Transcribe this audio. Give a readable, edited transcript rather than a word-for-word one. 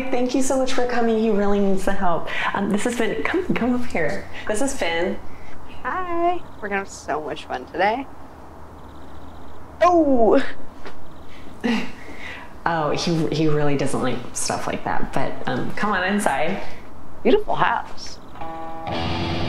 Thank you so much for coming. He really needs the help. This is Finn. Come up here. This is Finn. Hi. We're gonna have so much fun today. Oh. Oh, he really doesn't like stuff like that. But come on inside. Beautiful house.